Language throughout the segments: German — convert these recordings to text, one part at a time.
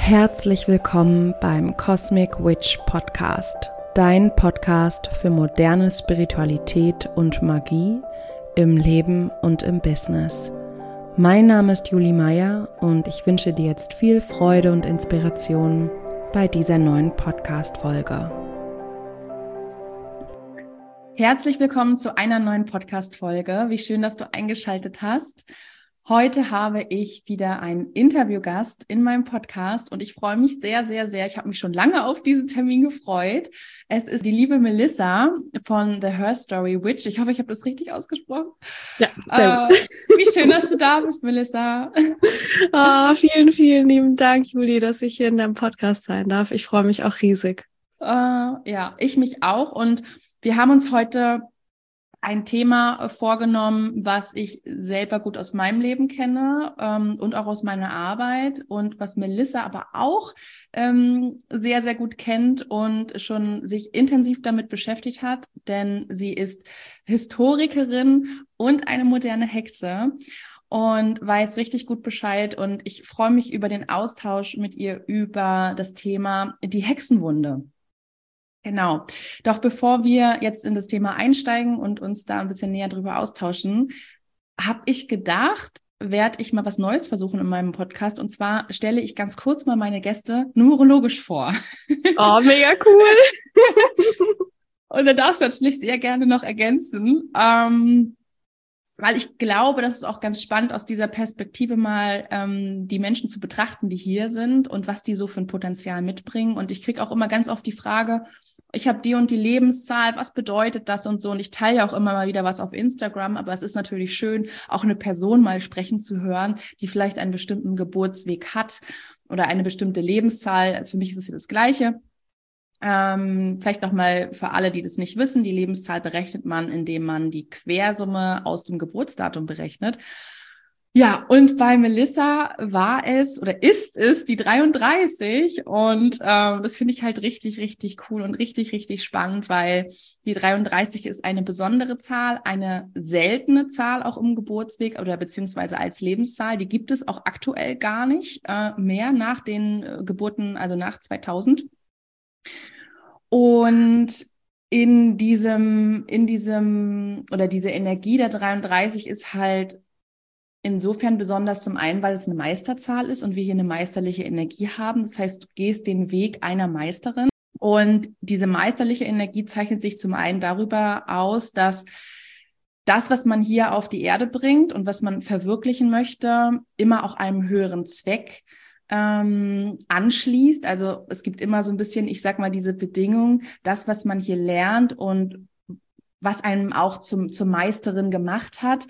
Herzlich willkommen beim Cosmic Witch Podcast, dein Podcast für moderne Spiritualität und Magie im Leben und im Business. Mein Name ist Julie Meyer und ich wünsche dir jetzt viel Freude und Inspiration bei dieser neuen Podcast-Folge. Herzlich willkommen zu einer neuen Podcast-Folge. Wie schön, dass du eingeschaltet hast. Heute habe ich wieder einen Interviewgast in meinem Podcast und ich freue mich sehr, sehr, sehr. Ich habe mich schon lange auf diesen Termin gefreut. Es ist die liebe Melissa von The Her Story Witch. Ich hoffe, ich habe das richtig ausgesprochen. Ja, sehr gut. Wie schön, dass du da bist, Melissa. Oh, vielen, vielen lieben Dank, Julie, dass ich hier in deinem Podcast sein darf. Ich freue mich auch riesig. Ja, ich mich auch. Und wir haben uns heute ein Thema vorgenommen, was ich selber gut aus meinem Leben kenne und auch aus meiner Arbeit und was Melissa aber auch sehr, sehr gut kennt und schon sich intensiv damit beschäftigt hat, denn sie ist Historikerin und eine moderne Hexe und weiß richtig gut Bescheid und ich freue mich über den Austausch mit ihr über das Thema die Hexenwunde. Genau. Doch bevor wir jetzt in das Thema einsteigen und uns da ein bisschen näher drüber austauschen, habe ich gedacht, werde ich mal was Neues versuchen in meinem Podcast. Und zwar stelle ich ganz kurz mal meine Gäste numerologisch vor. Oh, mega cool. Und da darfst du natürlich sehr gerne noch ergänzen. Weil ich glaube, das ist auch ganz spannend, aus dieser Perspektive mal die Menschen zu betrachten, die hier sind und was die so für ein Potenzial mitbringen. Und ich kriege auch immer ganz oft die Frage, ich habe die und die Lebenszahl, was bedeutet das und so. Und ich teile ja auch immer mal wieder was auf Instagram, aber es ist natürlich schön, auch eine Person mal sprechen zu hören, die vielleicht einen bestimmten Geburtsweg hat oder eine bestimmte Lebenszahl. Für mich ist es das Gleiche. Vielleicht nochmal für alle, die das nicht wissen, die Lebenszahl berechnet man, indem man die Quersumme aus dem Geburtsdatum berechnet. Ja, und bei Melissa war es oder ist es die 33 und das finde ich halt richtig, richtig cool und richtig, richtig spannend, weil die 33 ist eine besondere Zahl, eine seltene Zahl auch im Geburtsweg oder beziehungsweise als Lebenszahl. Die gibt es auch aktuell gar nicht mehr nach den Geburten, also nach 2000. Und diese Energie der 33 ist halt insofern besonders zum einen, weil es eine Meisterzahl ist und wir hier eine meisterliche Energie haben. Das heißt, du gehst den Weg einer Meisterin. Und diese meisterliche Energie zeichnet sich zum einen darüber aus, dass das, was man hier auf die Erde bringt und was man verwirklichen möchte, immer auch einem höheren Zweck anschließt. Also es gibt immer so ein bisschen, ich sag mal, diese Bedingung, das, was man hier lernt und was einem auch zur Meisterin gemacht hat,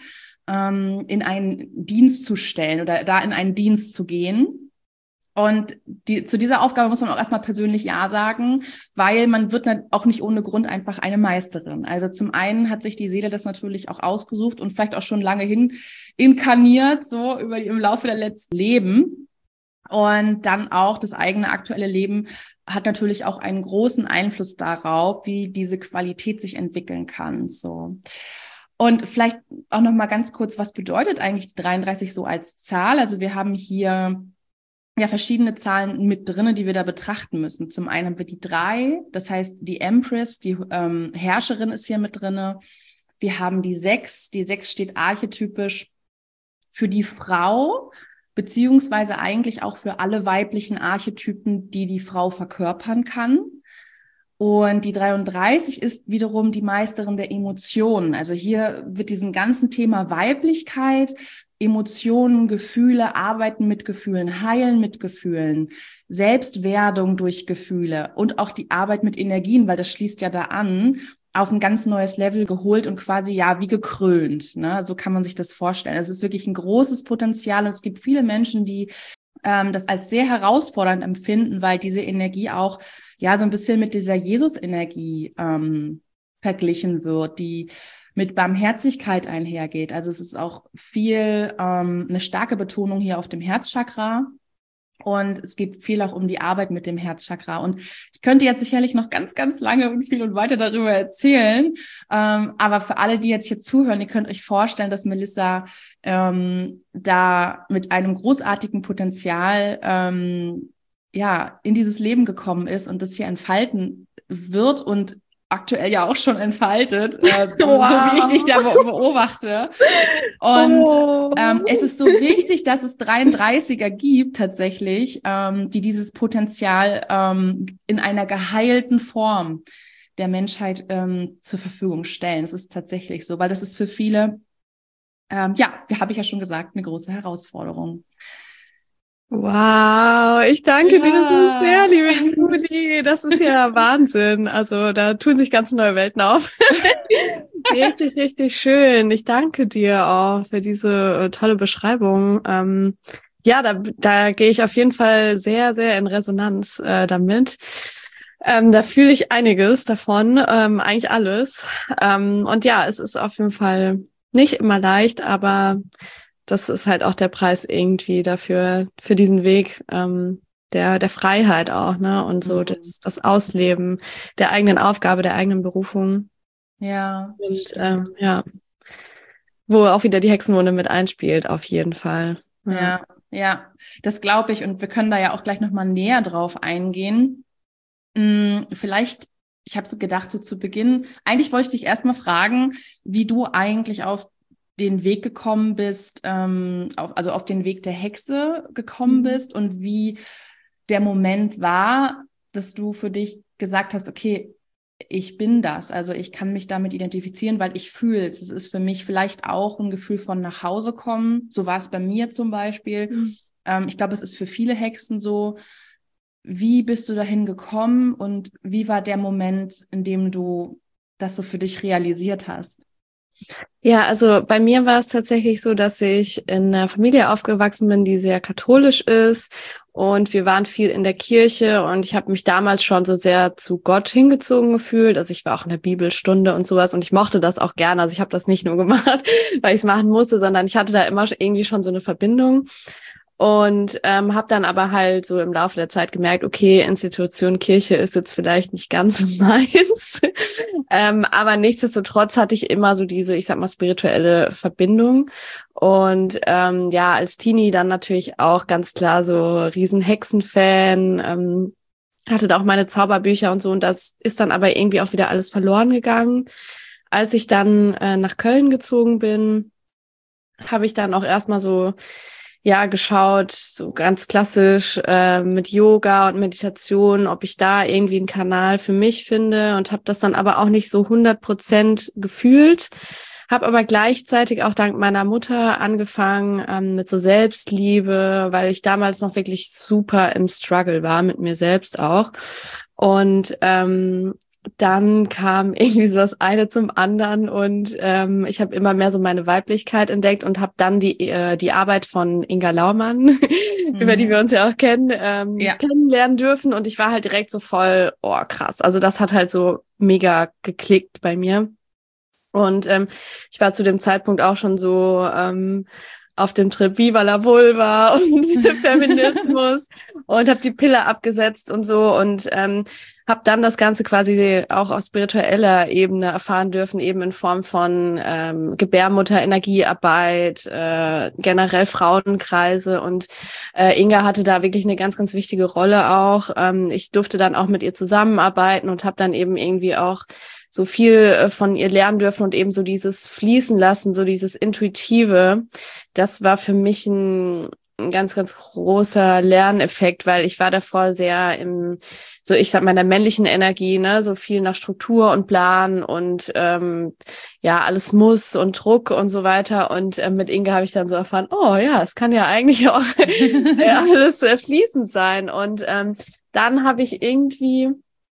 in einen Dienst zu stellen oder da in einen Dienst zu gehen. Und zu dieser Aufgabe muss man auch erstmal persönlich Ja sagen, weil man wird auch nicht ohne Grund einfach eine Meisterin. Also zum einen hat sich die Seele das natürlich auch ausgesucht und vielleicht auch schon lange hin inkarniert, so im Laufe der letzten Leben. Und dann auch das eigene aktuelle Leben hat natürlich auch einen großen Einfluss darauf, wie diese Qualität sich entwickeln kann. So. Und vielleicht auch noch mal ganz kurz, was bedeutet eigentlich die 33 so als Zahl? Also wir haben hier ja verschiedene Zahlen mit drinne, die wir da betrachten müssen. Zum einen haben wir die 3, das heißt die Empress, die Herrscherin ist hier mit drinne. Wir haben die 6. Die 6 steht archetypisch für die Frau, beziehungsweise eigentlich auch für alle weiblichen Archetypen, die die Frau verkörpern kann. Und die 33 ist wiederum die Meisterin der Emotionen. Also hier wird diesem ganzen Thema Weiblichkeit, Emotionen, Gefühle, Arbeiten mit Gefühlen, Heilen mit Gefühlen, Selbstwerdung durch Gefühle und auch die Arbeit mit Energien, weil das schließt ja da an, auf ein ganz neues Level geholt und quasi ja wie gekrönt. Ne? So kann man sich das vorstellen. Es ist wirklich ein großes Potenzial und es gibt viele Menschen, die das als sehr herausfordernd empfinden, weil diese Energie auch ja so ein bisschen mit dieser Jesus-Energie verglichen wird, die mit Barmherzigkeit einhergeht. Also es ist auch viel eine starke Betonung hier auf dem Herzchakra. Und es geht viel auch um die Arbeit mit dem Herzchakra. Und ich könnte jetzt sicherlich noch ganz, ganz lange und viel und weiter darüber erzählen. Aber für alle, die jetzt hier zuhören, ihr könnt euch vorstellen, dass Melissa da mit einem großartigen Potenzial ja in dieses Leben gekommen ist und das hier entfalten wird und aktuell ja auch schon entfaltet, so wie ich dich da beobachte. Und es ist so wichtig, dass es 33er gibt tatsächlich, die dieses Potenzial in einer geheilten Form der Menschheit zur Verfügung stellen. Es ist tatsächlich so, weil das ist für viele, habe ich ja schon gesagt, eine große Herausforderung. Wow, ich danke dir so sehr, liebe Juli. Das ist ja Wahnsinn. Also da tun sich ganz neue Welten auf. Richtig, richtig schön. Ich danke dir auch für diese tolle Beschreibung. Da gehe ich auf jeden Fall sehr, sehr in Resonanz damit. Da fühle ich einiges davon, eigentlich alles. Und ja, es ist auf jeden Fall nicht immer leicht, aber das ist halt auch der Preis irgendwie dafür, für diesen Weg, der Freiheit auch, ne? Und so das Ausleben der eigenen Aufgabe, der eigenen Berufung. Ja. Und wo auch wieder die Hexenwunde mit einspielt, auf jeden Fall. Ja, das glaube ich. Und wir können da ja auch gleich nochmal näher drauf eingehen. Vielleicht, ich habe so gedacht, so zu Beginn, eigentlich wollte ich dich erstmal fragen, wie du eigentlich auf den Weg gekommen bist, auf den Weg der Hexe gekommen bist und wie der Moment war, dass du für dich gesagt hast, okay, ich bin das, also ich kann mich damit identifizieren, weil ich fühle es. Es ist für mich vielleicht auch ein Gefühl von nach Hause kommen. So war es bei mir zum Beispiel. Ich glaube, es ist für viele Hexen so. Wie bist du dahin gekommen und wie war der Moment, in dem du das so für dich realisiert hast? Ja, also bei mir war es tatsächlich so, dass ich in einer Familie aufgewachsen bin, die sehr katholisch ist und wir waren viel in der Kirche und ich habe mich damals schon so sehr zu Gott hingezogen gefühlt. Also ich war auch in der Bibelstunde und sowas und ich mochte das auch gerne. Also ich habe das nicht nur gemacht, weil ich es machen musste, sondern ich hatte da immer irgendwie schon so eine Verbindung. Und habe dann aber halt so im Laufe der Zeit gemerkt, okay, Institution Kirche ist jetzt vielleicht nicht ganz so meins. Aber nichtsdestotrotz hatte ich immer so diese, ich sag mal, spirituelle Verbindung. Und als Teenie dann natürlich auch ganz klar so riesen Hexenfan, hatte da auch meine Zauberbücher und so. Und das ist dann aber irgendwie auch wieder alles verloren gegangen. Als ich dann nach Köln gezogen bin, habe ich dann auch erstmal so geschaut, so ganz klassisch mit Yoga und Meditation, ob ich da irgendwie einen Kanal für mich finde und habe das dann aber auch nicht so 100% gefühlt, habe aber gleichzeitig auch dank meiner Mutter angefangen mit so Selbstliebe, weil ich damals noch wirklich super im Struggle war mit mir selbst auch und dann kam irgendwie so das eine zum anderen und ich habe immer mehr so meine Weiblichkeit entdeckt und habe dann die Arbeit von Inga Laumann, über die wir uns ja auch kennen, kennenlernen dürfen und ich war halt direkt so voll, oh krass, also das hat halt so mega geklickt bei mir und ich war zu dem Zeitpunkt auch schon so auf dem Trip Viva la Vulva und Feminismus und habe die Pille abgesetzt und so und habe dann das Ganze quasi auch auf spiritueller Ebene erfahren dürfen, eben in Form von Gebärmutter, Energiearbeit, generell Frauenkreise und Inga hatte da wirklich eine ganz, ganz wichtige Rolle auch. Ich durfte dann auch mit ihr zusammenarbeiten und habe dann eben irgendwie auch so viel von ihr lernen dürfen und eben so dieses Fließen lassen, so dieses Intuitive. Das war für mich ein ganz, ganz großer Lerneffekt, weil ich war davor sehr ich sag mal, in der männlichen Energie, ne, so viel nach Struktur und Plan und alles muss und Druck und so weiter. Und mit Inge habe ich dann so erfahren, oh ja, es kann ja eigentlich auch alles fließend sein. Und dann habe ich irgendwie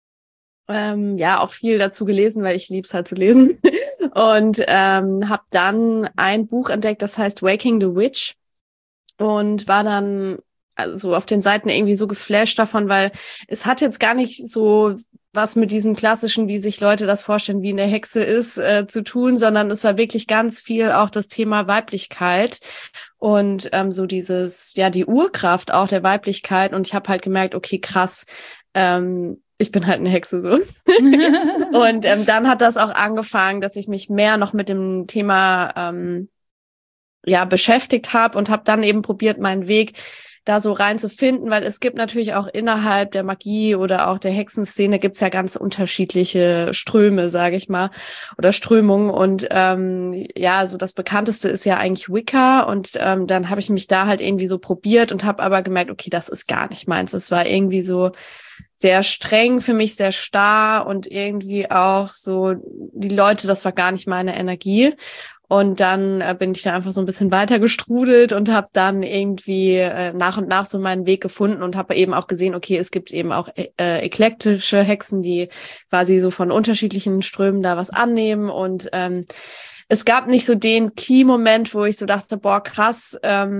auch viel dazu gelesen, weil ich lieb's halt zu lesen. Und habe dann ein Buch entdeckt, das heißt Waking the Witch. Und war dann also auf den Seiten irgendwie so geflasht davon, weil es hat jetzt gar nicht so was mit diesem klassischen, wie sich Leute das vorstellen, wie eine Hexe ist, zu tun, sondern es war wirklich ganz viel auch das Thema Weiblichkeit und so dieses, die Urkraft auch der Weiblichkeit. Und ich habe halt gemerkt, okay, krass, ich bin halt eine Hexe so. Und dann hat das auch angefangen, dass ich mich mehr noch mit dem Thema beschäftigt habe und habe dann eben probiert, meinen Weg da so reinzufinden, weil es gibt natürlich auch innerhalb der Magie oder auch der Hexenszene gibt's ja ganz unterschiedliche Ströme, sage ich mal, oder Strömungen. Und ja, so das bekannteste ist ja eigentlich Wicca. Und dann habe ich mich da halt irgendwie so probiert und habe aber gemerkt, okay, das ist gar nicht meins. Es war irgendwie so sehr streng für mich, sehr starr und irgendwie auch so, die Leute, das war gar nicht meine Energie. Und dann bin ich da einfach so ein bisschen weiter gestrudelt und habe dann irgendwie nach und nach so meinen Weg gefunden und habe eben auch gesehen, okay, es gibt eben auch eklektische Hexen, die quasi so von unterschiedlichen Strömen da was annehmen. Und es gab nicht so den Key-Moment, wo ich so dachte, boah, krass,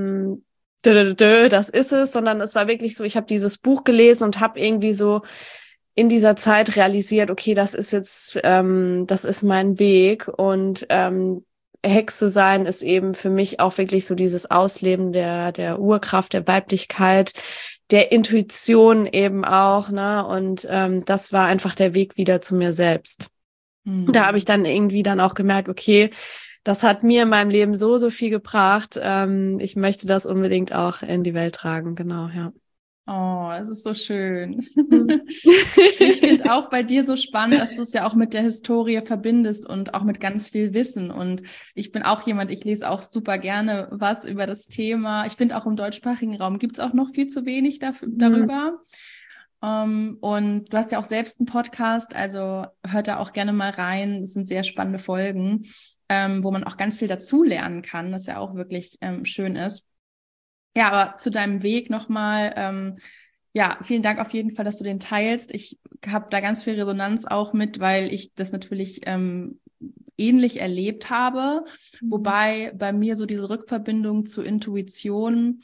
das ist es, sondern es war wirklich so, ich habe dieses Buch gelesen und habe irgendwie so in dieser Zeit realisiert, okay, das ist jetzt, das ist mein Weg und Hexe sein ist eben für mich auch wirklich so dieses Ausleben der Urkraft, der Weiblichkeit, der Intuition eben auch, ne? Und das war einfach der Weg wieder zu mir selbst. Da habe ich dann irgendwie dann auch gemerkt, okay, das hat mir in meinem Leben so viel gebracht. Ich möchte das unbedingt auch in die Welt tragen, genau, ja. Oh, es ist so schön. Ich finde auch bei dir so spannend, dass du es ja auch mit der Historie verbindest und auch mit ganz viel Wissen. Und ich bin auch jemand, ich lese auch super gerne was über das Thema. Ich finde auch im deutschsprachigen Raum gibt es auch noch viel zu wenig darüber. Und du hast ja auch selbst einen Podcast, also hört da auch gerne mal rein. Das sind sehr spannende Folgen, wo man auch ganz viel dazu lernen kann, das ja auch wirklich schön ist. Ja, aber zu deinem Weg nochmal, ja, vielen Dank auf jeden Fall, dass du den teilst. Ich habe da ganz viel Resonanz auch mit, weil ich das natürlich ähnlich erlebt habe, wobei bei mir so diese Rückverbindung zur Intuition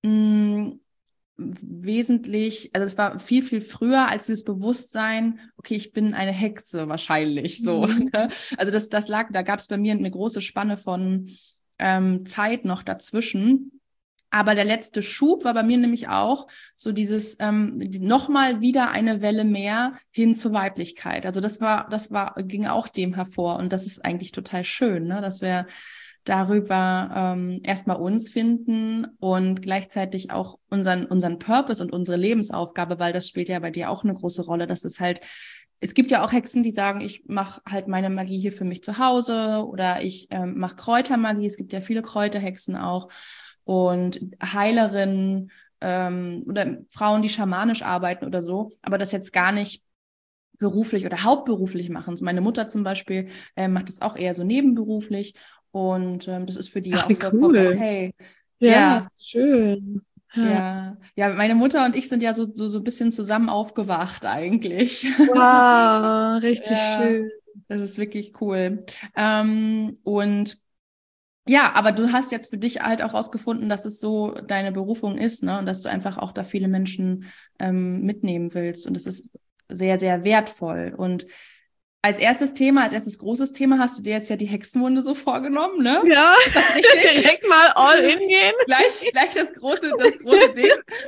wesentlich, also es war viel, viel früher als dieses Bewusstsein, okay, ich bin eine Hexe wahrscheinlich so. Also das lag, da gab es bei mir eine große Spanne von Zeit noch dazwischen. Aber der letzte Schub war bei mir nämlich auch so dieses nochmal wieder eine Welle mehr hin zur Weiblichkeit. Also ging auch dem hervor und das ist eigentlich total schön, ne? Dass wir darüber erstmal uns finden und gleichzeitig auch unseren Purpose und unsere Lebensaufgabe, weil das spielt ja bei dir auch eine große Rolle, dass es halt, es gibt ja auch Hexen, die sagen, ich mache halt meine Magie hier für mich zu Hause oder ich mache Kräutermagie, es gibt ja viele Kräuterhexen auch und Heilerinnen oder Frauen, die schamanisch arbeiten oder so, aber das jetzt gar nicht beruflich oder hauptberuflich machen. Meine Mutter zum Beispiel macht das auch eher so nebenberuflich und das ist für die ja auch vollkommen okay. Ja, schön. Ja, meine Mutter und ich sind ja so ein bisschen zusammen aufgewacht eigentlich. Wow, richtig schön. Das ist wirklich cool. Und ja, aber du hast jetzt für dich halt auch rausgefunden, dass es so deine Berufung ist, ne? Und dass du einfach auch da viele Menschen mitnehmen willst. Und das ist sehr, sehr wertvoll. Und als erstes großes Thema hast du dir jetzt ja die Hexenwunde so vorgenommen, ne? Ja, ist das richtig? Direkt mal all in gehen. Gleich das große Ding.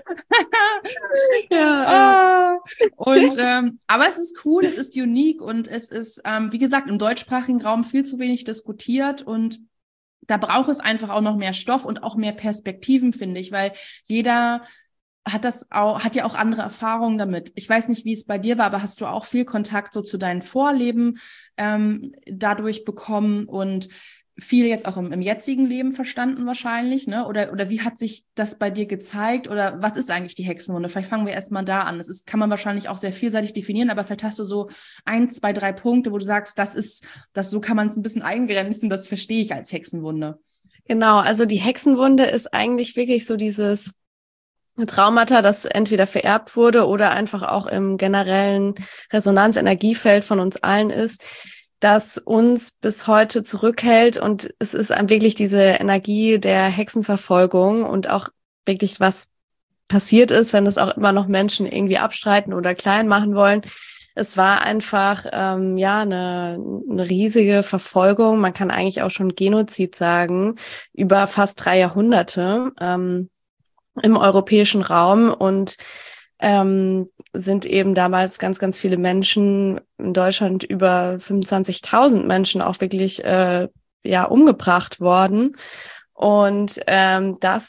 Ja. Und aber es ist cool, es ist unique und es ist, wie gesagt, im deutschsprachigen Raum viel zu wenig diskutiert und da braucht es einfach auch noch mehr Stoff und auch mehr Perspektiven, finde ich, weil jeder hat ja auch andere Erfahrungen damit. Ich weiß nicht, wie es bei dir war, aber hast du auch viel Kontakt so zu deinen Vorleben dadurch bekommen und viel jetzt auch im jetzigen Leben verstanden wahrscheinlich, ne? Oder wie hat sich das bei dir gezeigt? Oder was ist eigentlich die Hexenwunde? Vielleicht fangen wir erstmal da an. Kann man wahrscheinlich auch sehr vielseitig definieren, aber vielleicht hast du so 1, 2, 3 Punkte, wo du sagst, so kann man es ein bisschen eingrenzen, das verstehe ich als Hexenwunde. Genau, also die Hexenwunde ist eigentlich wirklich so dieses Traumata, das entweder vererbt wurde oder einfach auch im generellen Resonanzenergiefeld von uns allen ist, das uns bis heute zurückhält. Und es ist wirklich diese Energie der Hexenverfolgung und auch wirklich, was passiert ist, wenn es auch immer noch Menschen irgendwie abstreiten oder klein machen wollen. Es war einfach eine riesige Verfolgung. Man kann eigentlich auch schon Genozid sagen, über fast 3 Jahrhunderte im europäischen Raum und sind eben damals ganz, ganz viele Menschen in Deutschland, über 25.000 Menschen auch wirklich umgebracht worden. Und das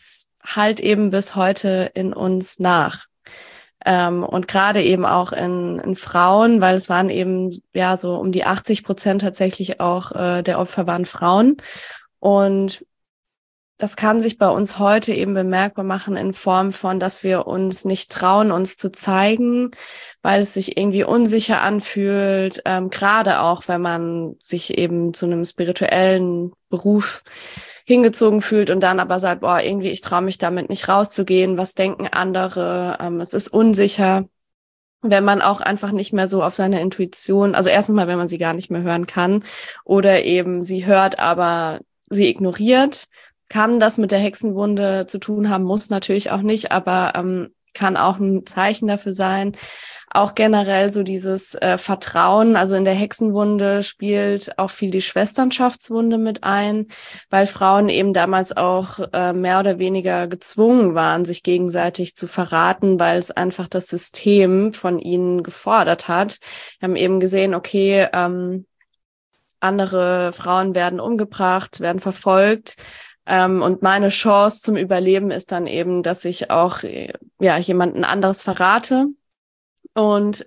halt eben bis heute in uns nach. Und gerade eben auch in Frauen, weil es waren eben ja so um die 80% tatsächlich auch der Opfer waren Frauen. Und das kann sich bei uns heute eben bemerkbar machen in Form von, dass wir uns nicht trauen, uns zu zeigen, weil es sich irgendwie unsicher anfühlt, gerade auch, wenn man sich eben zu einem spirituellen Beruf hingezogen fühlt und dann aber sagt, boah, irgendwie, ich traue mich damit nicht rauszugehen, was denken andere, es ist unsicher, wenn man auch einfach nicht mehr so auf seine Intuition, also erstens mal, wenn man sie gar nicht mehr hören kann oder eben sie hört, aber sie ignoriert, kann das mit der Hexenwunde zu tun haben, muss natürlich auch nicht, aber kann auch ein Zeichen dafür sein. Auch generell so dieses Vertrauen, also in der Hexenwunde spielt auch viel die Schwesternschaftswunde mit ein, weil Frauen eben damals auch mehr oder weniger gezwungen waren, sich gegenseitig zu verraten, weil es einfach das System von ihnen gefordert hat. Wir haben eben gesehen, okay, andere Frauen werden umgebracht, werden verfolgt. Und meine Chance zum Überleben ist dann eben, dass ich auch jemanden anderes verrate. Und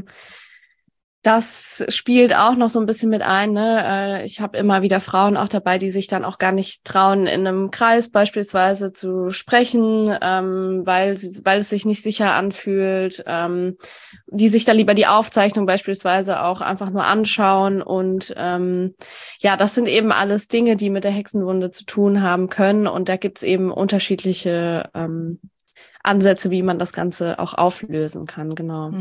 das spielt auch noch so ein bisschen mit ein, ne? Ich habe immer wieder Frauen auch dabei, die sich dann auch gar nicht trauen, in einem Kreis beispielsweise zu sprechen, weil es sich nicht sicher anfühlt, die sich dann lieber die Aufzeichnung beispielsweise auch einfach nur anschauen. Und das sind eben alles Dinge, die mit der Hexenwunde zu tun haben können. Und da gibt's eben unterschiedliche Ansätze, wie man das Ganze auch auflösen kann, genau.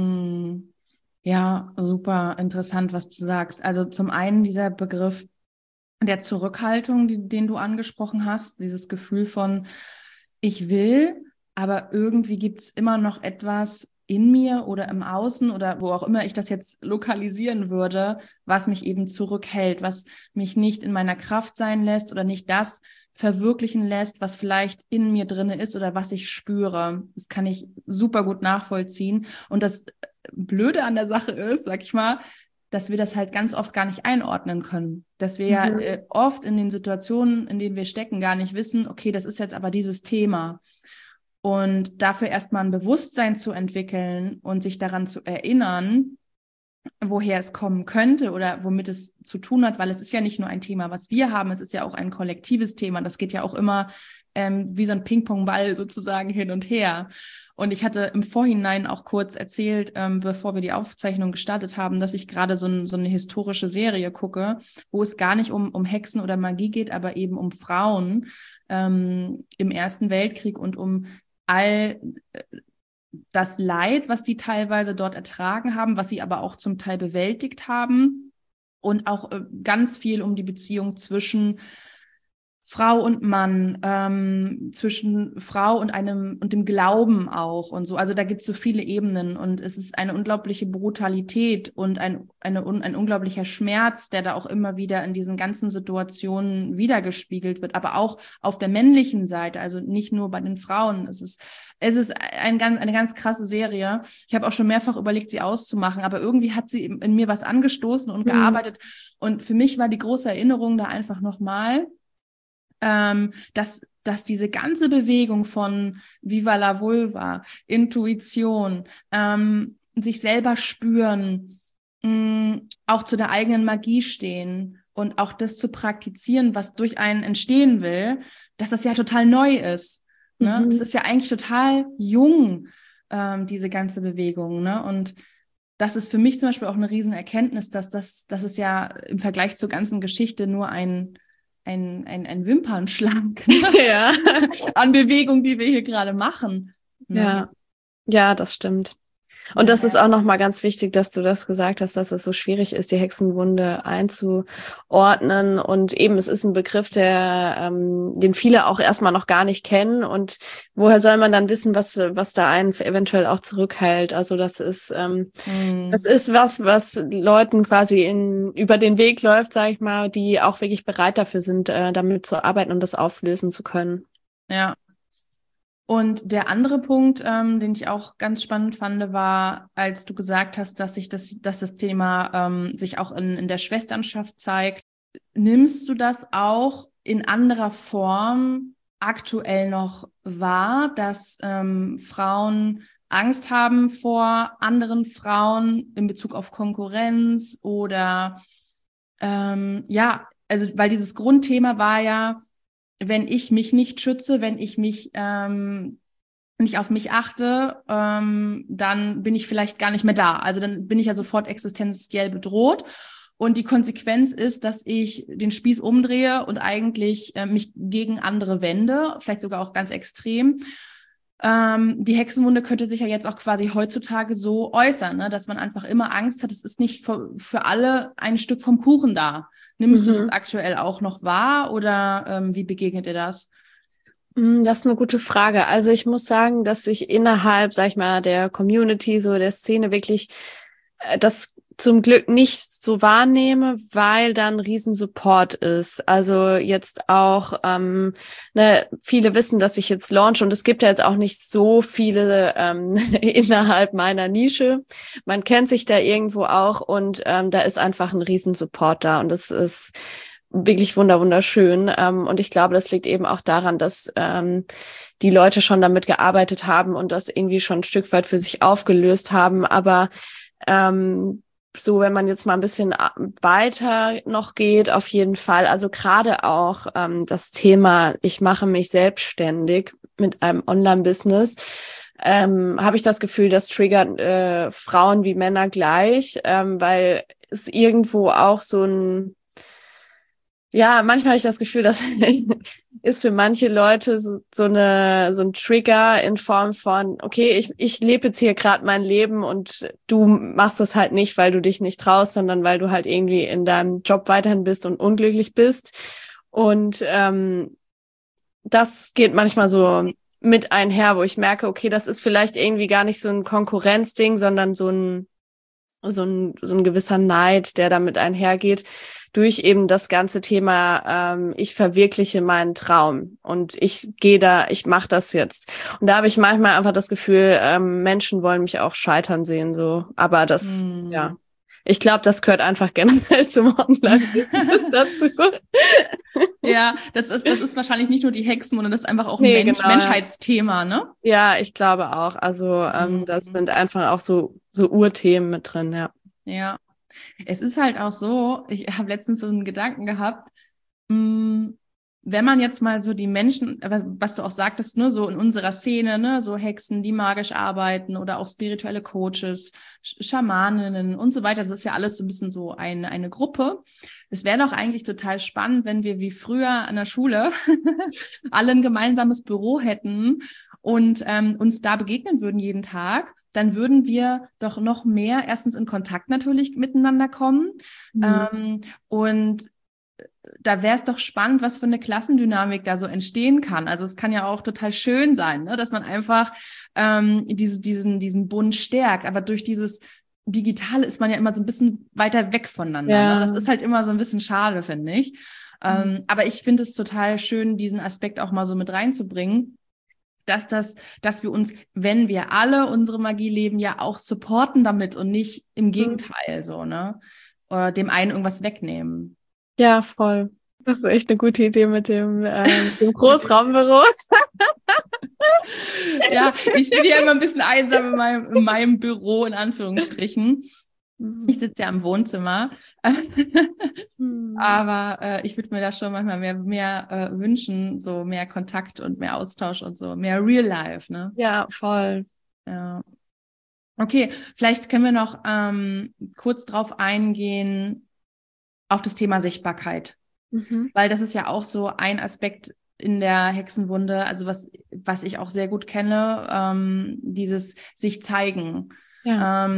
Ja, super interessant, was du sagst. Also zum einen dieser Begriff der Zurückhaltung, den du angesprochen hast, dieses Gefühl von, ich will, aber irgendwie gibt's immer noch etwas in mir oder im Außen oder wo auch immer ich das jetzt lokalisieren würde, was mich eben zurückhält, was mich nicht in meiner Kraft sein lässt oder nicht das verwirklichen lässt, was vielleicht in mir drinne ist oder was ich spüre. Das kann ich super gut nachvollziehen. Und das Blöde an der Sache ist, sag ich mal, dass wir das halt ganz oft gar nicht einordnen können. Dass wir oft in den Situationen, in denen wir stecken, gar nicht wissen, okay, das ist jetzt aber dieses Thema. Und dafür erstmal ein Bewusstsein zu entwickeln und sich daran zu erinnern, woher es kommen könnte oder womit es zu tun hat, weil es ist ja nicht nur ein Thema, was wir haben, es ist ja auch ein kollektives Thema. Das geht ja auch immer wie so ein Ping-Pong-Ball sozusagen hin und her. Und ich hatte im Vorhinein auch kurz erzählt, bevor wir die Aufzeichnung gestartet haben, dass ich gerade so eine historische Serie gucke, wo es gar nicht um Hexen oder Magie geht, aber eben um Frauen im Ersten Weltkrieg und um all das Leid, was die teilweise dort ertragen haben, was sie aber auch zum Teil bewältigt haben und auch ganz viel um die Beziehung zwischen Frau und Mann, zwischen Frau und dem Glauben auch und so. Also da gibt es so viele Ebenen und es ist eine unglaubliche Brutalität und ein unglaublicher Schmerz, der da auch immer wieder in diesen ganzen Situationen wiedergespiegelt wird, aber auch auf der männlichen Seite, also nicht nur bei den Frauen. Es ist eine ganz krasse Serie. Ich habe auch schon mehrfach überlegt, sie auszumachen, aber irgendwie hat sie in mir was angestoßen und gearbeitet. Und für mich war die große Erinnerung da einfach nochmal, dass diese ganze Bewegung von Viva la Vulva, Intuition, sich selber spüren, auch zu der eigenen Magie stehen und auch das zu praktizieren, was durch einen entstehen will, dass das ja total neu ist. Ne? Das ist ja eigentlich total jung, diese ganze Bewegung. Ne? Und das ist für mich zum Beispiel auch eine Riesenerkenntnis, dass es ja im Vergleich zur ganzen Geschichte nur ein Wimpernschlag an Bewegung, die wir hier gerade machen. Ne? Ja, das stimmt. Und das ist auch nochmal ganz wichtig, dass du das gesagt hast, dass es so schwierig ist, die Hexenwunde einzuordnen. Und eben, es ist ein Begriff, den viele auch erstmal noch gar nicht kennen. Und woher soll man dann wissen, was da einen eventuell auch zurückhält? Also das ist was Leuten quasi über den Weg läuft, sag ich mal, die auch wirklich bereit dafür sind, damit zu arbeiten und das auflösen zu können. Ja. Und der andere Punkt, den ich auch ganz spannend fand, war, als du gesagt hast, dass das Thema sich auch in der Schwesternschaft zeigt. Nimmst du das auch in anderer Form aktuell noch wahr, dass Frauen Angst haben vor anderen Frauen in Bezug auf Konkurrenz oder also weil dieses Grundthema war ja, wenn ich mich nicht schütze, wenn ich mich nicht auf mich achte, dann bin ich vielleicht gar nicht mehr da. Also dann bin ich ja sofort existenziell bedroht. Und die Konsequenz ist, dass ich den Spieß umdrehe und eigentlich mich gegen andere wende, vielleicht sogar auch ganz extrem. Die Hexenwunde könnte sich ja jetzt auch quasi heutzutage so äußern, ne? Dass man einfach immer Angst hat, es ist nicht für alle ein Stück vom Kuchen da. Nimmst du das aktuell auch noch wahr oder wie begegnet ihr das? Das ist eine gute Frage. Also ich muss sagen, dass ich innerhalb, sag ich mal, der Community, so der Szene wirklich das zum Glück nicht so wahrnehme, weil da ein Riesensupport ist. Also jetzt auch, viele wissen, dass ich jetzt launche und es gibt ja jetzt auch nicht so viele innerhalb meiner Nische. Man kennt sich da irgendwo auch und da ist einfach ein Riesensupport da und das ist wirklich wunderschön. Und ich glaube, das liegt eben auch daran, dass die Leute schon damit gearbeitet haben und das irgendwie schon ein Stück weit für sich aufgelöst haben. Aber so, wenn man jetzt mal ein bisschen weiter noch geht, auf jeden Fall. Also gerade auch das Thema, ich mache mich selbstständig mit einem Online-Business, habe ich das Gefühl, das triggert Frauen wie Männer gleich, weil es irgendwo auch so ein manchmal habe ich das Gefühl, das ist für manche Leute so ein Trigger in Form von, okay, ich lebe jetzt hier gerade mein Leben und du machst das halt nicht, weil du dich nicht traust, sondern weil du halt irgendwie in deinem Job weiterhin bist und unglücklich bist. Und das geht manchmal so mit einher, wo ich merke, okay, das ist vielleicht irgendwie gar nicht so ein Konkurrenzding, sondern so ein gewisser Neid, der damit einhergeht, durch eben das ganze Thema, ich verwirkliche meinen Traum und ich mache das jetzt. Und da habe ich manchmal einfach das Gefühl, Menschen wollen mich auch scheitern sehen, so. Aber das, ich glaube, das gehört einfach generell zum Online-Business dazu. Ja, das ist wahrscheinlich nicht nur die Hexenwunde, das ist einfach auch ein Menschheitsthema, ne? Ja, ich glaube auch. Also das sind einfach auch so Urthemen mit drin, ja. Ja, es ist halt auch so, ich habe letztens so einen Gedanken gehabt, wenn man jetzt mal so die Menschen, was du auch sagtest, ne, so in unserer Szene, ne, so Hexen, die magisch arbeiten oder auch spirituelle Coaches, Schamaninnen und so weiter, das ist ja alles so ein bisschen so eine Gruppe. Es wäre doch eigentlich total spannend, wenn wir wie früher an der Schule alle ein gemeinsames Büro hätten und uns da begegnen würden jeden Tag. Dann würden wir doch noch mehr erstens in Kontakt natürlich miteinander kommen. Und da wäre es doch spannend, was für eine Klassendynamik da so entstehen kann. Also es kann ja auch total schön sein, ne? Dass man einfach diesen Bund stärkt. Aber durch dieses Digitale ist man ja immer so ein bisschen weiter weg voneinander. Ja. Ne? Das ist halt immer so ein bisschen schade, finde ich. Aber ich finde es total schön, diesen Aspekt auch mal so mit reinzubringen. Dass wir uns, wenn wir alle unsere Magie leben, ja auch supporten damit und nicht im Gegenteil so, ne? Oder dem einen irgendwas wegnehmen. Ja, voll. Das ist echt eine gute Idee mit dem Großraumbüro. Ja, ich bin ja immer ein bisschen einsam in meinem Büro, in Anführungsstrichen. Ich sitze ja im Wohnzimmer. Aber ich würde mir da schon manchmal mehr wünschen, so mehr Kontakt und mehr Austausch und so, mehr Real Life, ne? Ja, voll. Ja. Okay, vielleicht können wir noch kurz drauf eingehen, auf das Thema Sichtbarkeit. Weil das ist ja auch so ein Aspekt in der Hexenwunde, also was ich auch sehr gut kenne, dieses sich zeigen. Ja.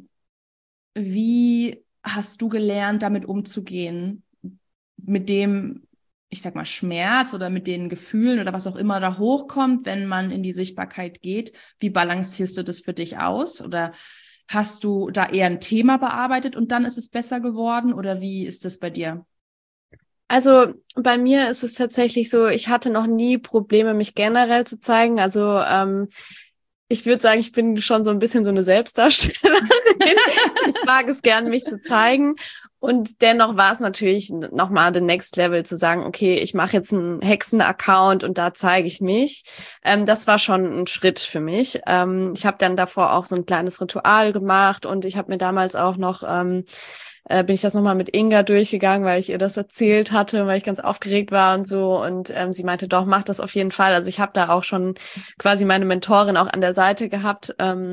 Wie hast du gelernt, damit umzugehen? Mit dem, ich sag mal, Schmerz oder mit den Gefühlen oder was auch immer da hochkommt, wenn man in die Sichtbarkeit geht? Wie balancierst du das für dich aus? Oder hast du da eher ein Thema bearbeitet und dann ist es besser geworden? Oder wie ist das bei dir? Also bei mir ist es tatsächlich so, ich hatte noch nie Probleme, mich generell zu zeigen. Also ich würde sagen, ich bin schon so ein bisschen so eine Selbstdarstellerin. Ich mag es gern, mich zu zeigen. Und dennoch war es natürlich nochmal the next level zu sagen, okay, ich mache jetzt einen Hexen-Account und da zeige ich mich. Das war schon ein Schritt für mich. Ich habe dann davor auch so ein kleines Ritual gemacht und ich habe mir damals auch noch, bin ich das nochmal mit Inga durchgegangen, weil ich ihr das erzählt hatte, weil ich ganz aufgeregt war und so. Und sie meinte, doch, mach das auf jeden Fall. Also ich habe da auch schon quasi meine Mentorin auch an der Seite gehabt.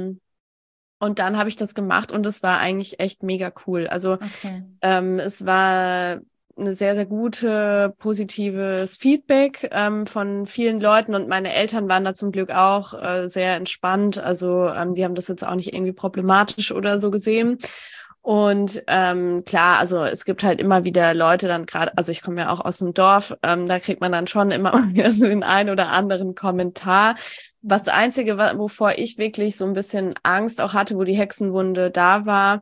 Und dann habe ich das gemacht und es war eigentlich echt mega cool. Also es war eine sehr, sehr gute, positives Feedback von vielen Leuten und meine Eltern waren da zum Glück auch sehr entspannt. Also die haben das jetzt auch nicht irgendwie problematisch oder so gesehen. Und klar, also es gibt halt immer wieder Leute dann gerade, also ich komme ja auch aus dem Dorf, da kriegt man dann schon immer wieder so den einen oder anderen Kommentar. Das Einzige, wovor ich wirklich so ein bisschen Angst auch hatte, wo die Hexenwunde da war,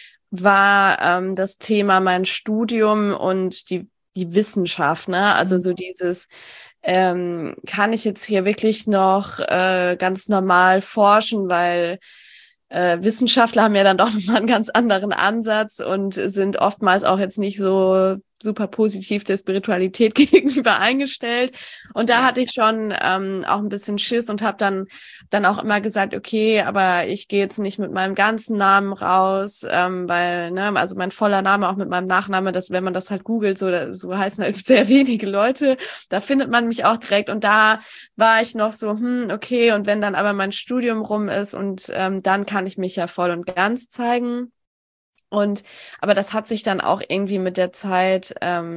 das Thema mein Studium und die Wissenschaft, ne? Also so dieses, kann ich jetzt hier wirklich noch ganz normal forschen, weil Wissenschaftler haben ja dann doch nochmal einen ganz anderen Ansatz und sind oftmals auch jetzt nicht so super positiv der Spiritualität gegenüber eingestellt. Und da hatte ich schon auch ein bisschen Schiss und habe dann auch immer gesagt, okay, aber ich gehe jetzt nicht mit meinem ganzen Namen raus, weil, ne, also mein voller Name auch mit meinem Nachname, dass wenn man das halt googelt, so heißen halt sehr wenige Leute, da findet man mich auch direkt. Und da war ich noch so, okay, und wenn dann aber mein Studium rum ist und dann kann ich mich ja voll und ganz zeigen. Aber das hat sich dann auch irgendwie mit der Zeit,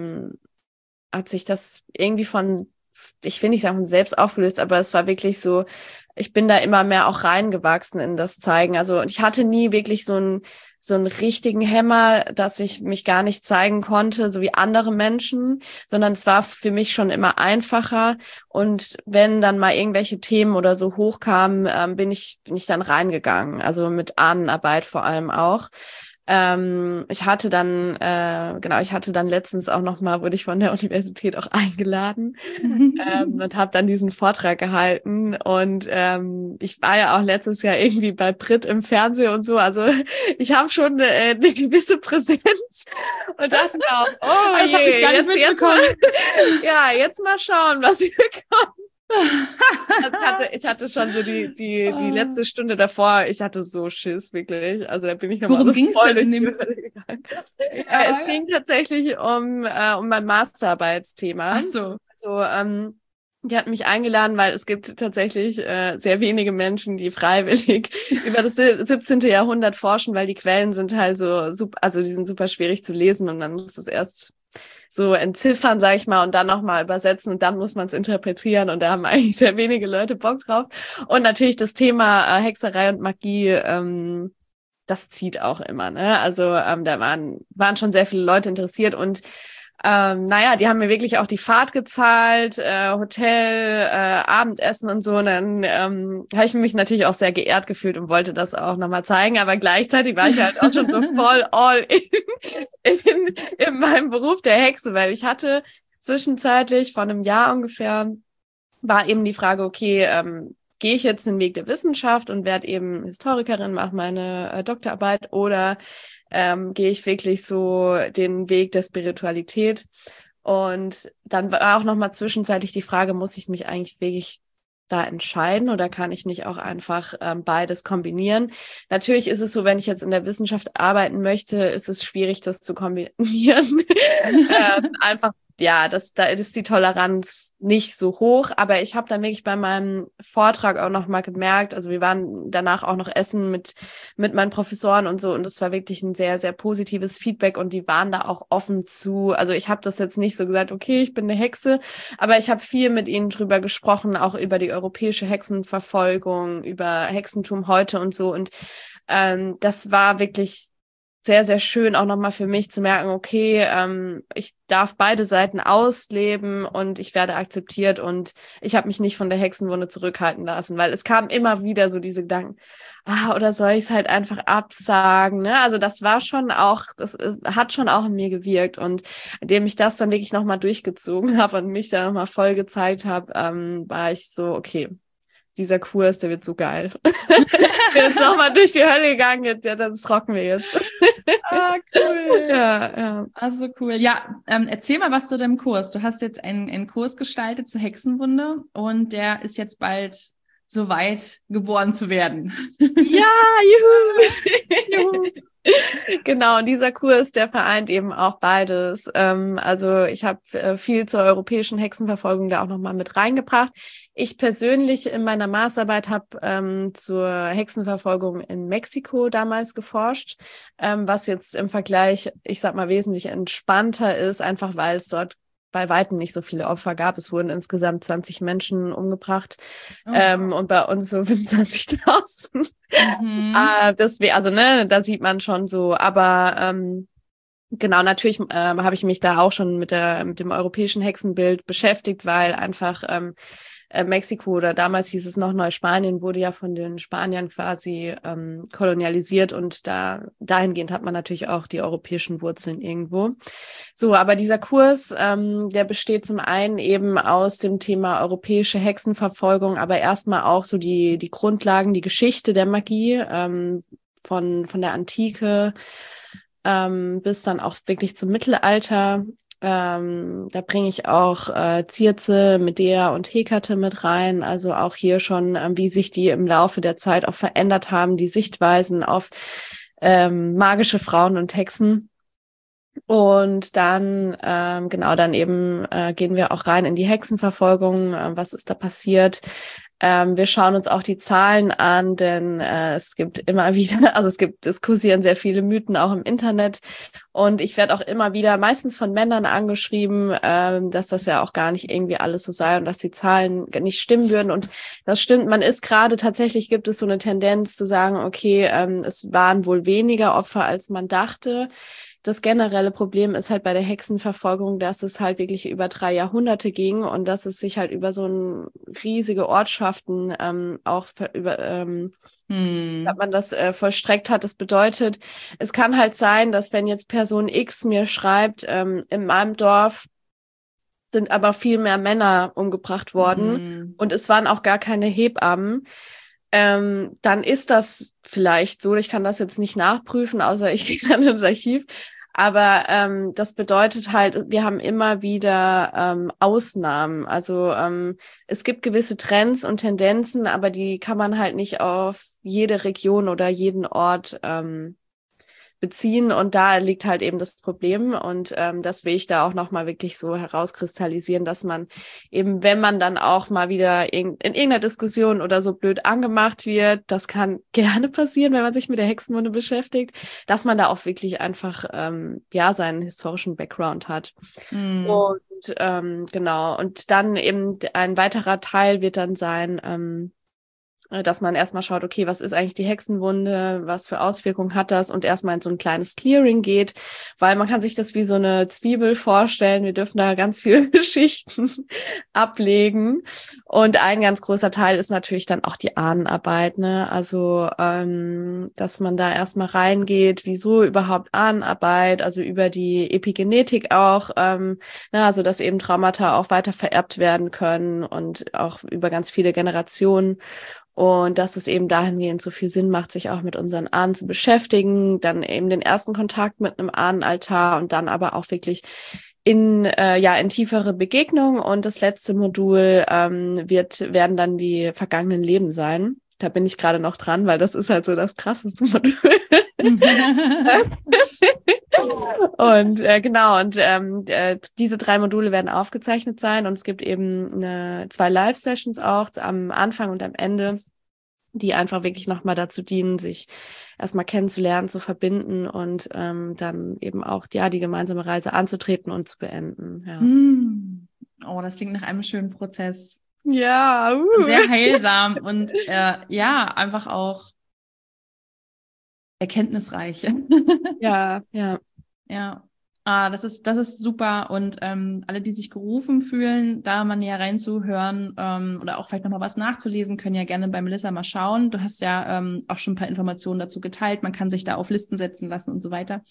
hat sich das irgendwie ich will nicht sagen selbst aufgelöst, aber es war wirklich so, ich bin da immer mehr auch reingewachsen in das Zeigen. Also ich hatte nie wirklich so einen richtigen Hämmer, dass ich mich gar nicht zeigen konnte, so wie andere Menschen, sondern es war für mich schon immer einfacher. Und wenn dann mal irgendwelche Themen oder so hochkamen, bin ich dann reingegangen. Also mit Ahnenarbeit vor allem auch. Ich hatte dann letztens auch nochmal, wurde ich von der Universität auch eingeladen und habe dann diesen Vortrag gehalten und ich war ja auch letztes Jahr irgendwie bei Brit im Fernsehen und so, also ich habe schon eine gewisse Präsenz und dachte mir auch, oh das habe ich gar nicht mitbekommen. Jetzt mal schauen, was hier kommt. Also ich hatte schon so die letzte Stunde davor, ich hatte so Schiss, wirklich. Also da bin ich nochmal. Worum ging es denn in dem? Es ging tatsächlich um mein Masterarbeitsthema. Ach so. Also die hat mich eingeladen, weil es gibt tatsächlich sehr wenige Menschen, die freiwillig über das 17. Jahrhundert forschen, weil die Quellen sind halt so super, also die sind super schwierig zu lesen und dann muss es erst so entziffern, sage ich mal, und dann nochmal übersetzen und dann muss man es interpretieren und da haben eigentlich sehr wenige Leute Bock drauf. Und natürlich das Thema Hexerei und Magie, das zieht auch immer, ne? Also da waren schon sehr viele Leute interessiert und die haben mir wirklich auch die Fahrt gezahlt, Hotel, Abendessen und so. Und dann habe ich mich natürlich auch sehr geehrt gefühlt und wollte das auch nochmal zeigen. Aber gleichzeitig war ich halt auch schon so voll all in meinem Beruf der Hexe, weil ich hatte zwischenzeitlich vor einem Jahr ungefähr, war eben die Frage, okay, gehe ich jetzt den Weg der Wissenschaft und werde eben Historikerin, mache meine Doktorarbeit oder gehe ich wirklich so den Weg der Spiritualität. Und dann war auch nochmal zwischenzeitlich die Frage, muss ich mich eigentlich wirklich da entscheiden oder kann ich nicht auch einfach beides kombinieren? Natürlich ist es so, wenn ich jetzt in der Wissenschaft arbeiten möchte, ist es schwierig, das zu kombinieren. Einfach da ist die Toleranz nicht so hoch, aber ich habe dann wirklich bei meinem Vortrag auch nochmal gemerkt, also wir waren danach auch noch essen mit meinen Professoren und so und das war wirklich ein sehr, sehr positives Feedback und die waren da auch offen zu, also ich habe das jetzt nicht so gesagt, okay, ich bin eine Hexe, aber ich habe viel mit ihnen drüber gesprochen, auch über die europäische Hexenverfolgung, über Hexentum heute und so und das war wirklich sehr, sehr schön auch nochmal für mich zu merken, okay, ich darf beide Seiten ausleben und ich werde akzeptiert und ich habe mich nicht von der Hexenwunde zurückhalten lassen, weil es kamen immer wieder so diese Gedanken, oder soll ich es halt einfach absagen, ne? Also das war schon auch, das hat schon auch in mir gewirkt und indem ich das dann wirklich nochmal durchgezogen habe und mich da nochmal voll gezeigt habe, war ich so, okay, dieser Kurs, der wird so geil. Der ist nochmal durch die Hölle gegangen, das rocken wir jetzt. Ah, cool. Ja, ja. Also cool. Ja, erzähl mal was zu deinem Kurs. Du hast jetzt einen Kurs gestaltet zur Hexenwunde und der ist jetzt bald soweit, geboren zu werden. Ja, juhu. Juhu. Genau, und dieser Kurs, der vereint eben auch beides. Also ich habe viel zur europäischen Hexenverfolgung da auch nochmal mit reingebracht. Ich persönlich in meiner Masterarbeit habe zur Hexenverfolgung in Mexiko damals geforscht, was jetzt im Vergleich, ich sag mal, wesentlich entspannter ist, einfach weil es dort bei weitem nicht so viele Opfer gab. Es wurden insgesamt 20 Menschen umgebracht, Oh. und bei uns so 25.000. Mhm. Also ne, da sieht man schon so, aber genau, natürlich habe ich mich da auch schon mit dem europäischen Hexenbild beschäftigt, weil einfach Mexiko oder damals hieß es noch Neuspanien, wurde ja von den Spaniern quasi kolonialisiert und dahingehend hat man natürlich auch die europäischen Wurzeln irgendwo. So, aber dieser Kurs, der besteht zum einen eben aus dem Thema europäische Hexenverfolgung, aber erstmal auch so die Grundlagen, die Geschichte der Magie von der Antike bis dann auch wirklich zum Mittelalter. Da bringe ich auch Circe, Medea und Hekate mit rein. Also auch hier schon, wie sich die im Laufe der Zeit auch verändert haben, die Sichtweisen auf magische Frauen und Hexen. Und dann, genau, dann eben gehen wir auch rein in die Hexenverfolgung. Was ist da passiert? Wir schauen uns auch die Zahlen an, denn es gibt immer wieder, es kursieren sehr viele Mythen auch im Internet. Und ich werde auch immer wieder, meistens von Männern angeschrieben, dass das ja auch gar nicht irgendwie alles so sei und dass die Zahlen nicht stimmen würden. Und das stimmt, tatsächlich gibt es so eine Tendenz zu sagen, okay, es waren wohl weniger Opfer, als man dachte. Das generelle Problem ist halt bei der Hexenverfolgung, dass es halt wirklich über 3 Jahrhunderte ging und dass es sich halt über riesige Ortschaften hat man das vollstreckt hat. Das bedeutet, es kann halt sein, dass wenn jetzt Person X mir schreibt, in meinem Dorf sind aber viel mehr Männer umgebracht worden und es waren auch gar keine Hebammen, dann ist das vielleicht so. Ich kann das jetzt nicht nachprüfen, außer ich gehe dann ins Archiv. Aber das bedeutet halt, wir haben immer wieder Ausnahmen. Also es gibt gewisse Trends und Tendenzen, aber die kann man halt nicht auf jede Region oder jeden Ort beziehen. Und da liegt halt eben das Problem. Und das will ich da auch nochmal wirklich so herauskristallisieren, dass man eben, wenn man dann auch mal wieder in irgendeiner Diskussion oder so blöd angemacht wird, das kann gerne passieren, wenn man sich mit der Hexenwunde beschäftigt, dass man da auch wirklich einfach seinen historischen Background hat. Und genau. Und dann eben ein weiterer Teil wird dann sein, dass man erstmal schaut, okay, was ist eigentlich die Hexenwunde, was für Auswirkungen hat das und erstmal in so ein kleines Clearing geht, weil man kann sich das wie so eine Zwiebel vorstellen, wir dürfen da ganz viele Schichten ablegen und ein ganz großer Teil ist natürlich dann auch die Ahnenarbeit, ne? Also, dass man da erstmal reingeht, wieso überhaupt Ahnenarbeit, also über die Epigenetik auch, also dass eben Traumata auch weiter vererbt werden können und auch über ganz viele Generationen. Und dass es eben dahingehend so viel Sinn macht, sich auch mit unseren Ahnen zu beschäftigen, dann eben den ersten Kontakt mit einem Ahnenaltar und dann aber auch wirklich in tiefere Begegnungen. Und das letzte Modul werden dann die vergangenen Leben sein. Da bin ich gerade noch dran, weil das ist halt so das krasseste Modul. Und genau, und diese 3 Module werden aufgezeichnet sein und es gibt eben 2 Live-Sessions auch am Anfang und am Ende, die einfach wirklich nochmal dazu dienen, sich erstmal kennenzulernen, zu verbinden und dann eben auch die gemeinsame Reise anzutreten und zu beenden. Ja. Oh, das klingt nach einem schönen Prozess. Ja, sehr heilsam und einfach auch erkenntnisreich. Ja. Ja. Das ist super. Und alle, die sich gerufen fühlen, da mal näher reinzuhören oder auch vielleicht nochmal was nachzulesen, können ja gerne bei Melissa mal schauen. Du hast ja auch schon ein paar Informationen dazu geteilt. Man kann sich da auf Listen setzen lassen und so weiter.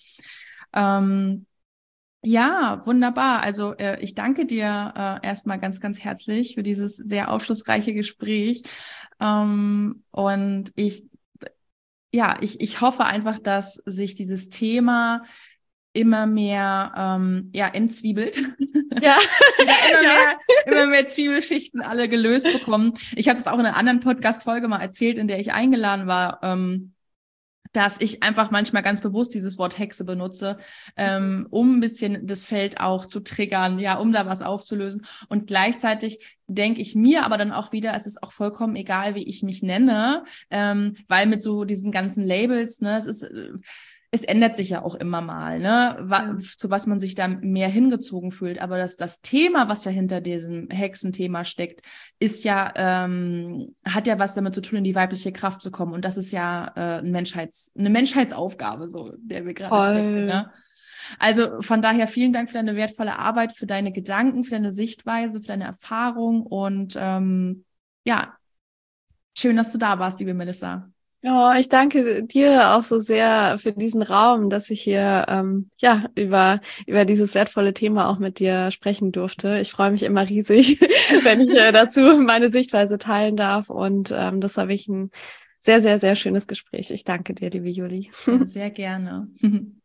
Ja, wunderbar. Also ich danke dir erstmal ganz, ganz herzlich für dieses sehr aufschlussreiche Gespräch. Und ich ja, ich hoffe einfach, dass sich dieses Thema immer mehr entzwiebelt. Ja, Wieder ja. immer mehr Zwiebelschichten alle gelöst bekommen. Ich habe es auch in einer anderen Podcast-Folge mal erzählt, in der ich eingeladen war, dass ich einfach manchmal ganz bewusst dieses Wort Hexe benutze, um ein bisschen das Feld auch zu triggern, ja, um da was aufzulösen. Und gleichzeitig denke ich mir aber dann auch wieder, es ist auch vollkommen egal, wie ich mich nenne, weil mit so diesen ganzen Labels, ne, es ändert sich ja auch immer mal, ne, zu was man sich da mehr hingezogen fühlt. Aber das Thema, was ja hinter diesem Hexenthema steckt, ist ja, hat ja was damit zu tun, in die weibliche Kraft zu kommen. Und das ist ja eine Menschheitsaufgabe, so, der wir gerade stecken, ne? Also von daher vielen Dank für deine wertvolle Arbeit, für deine Gedanken, für deine Sichtweise, für deine Erfahrung und ja, schön, dass du da warst, liebe Melissa. Oh, ich danke dir auch so sehr für diesen Raum, dass ich hier über dieses wertvolle Thema auch mit dir sprechen durfte. Ich freue mich immer riesig, wenn ich dazu meine Sichtweise teilen darf. Und das war wirklich ein sehr, sehr, sehr schönes Gespräch. Ich danke dir, liebe Julie. Ja, sehr gerne.